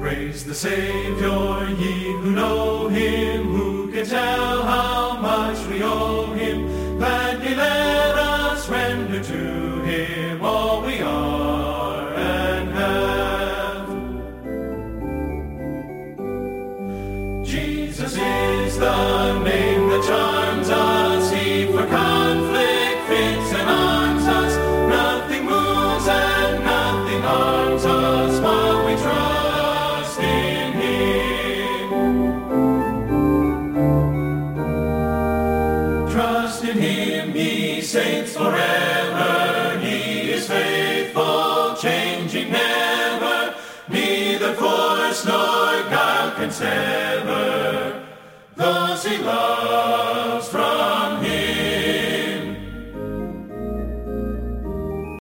Praise the Savior, ye who know him, who can tell how much we owe him. Gladly let us render to him all we are and have. Jesus is the name that charms us, he for conflict fits and arms us. Nothing moves and nothing harms us while we trust in him. Trust in him, ye saints, forever. He is faithful, changing never. Neither force nor guile can sever those he loves.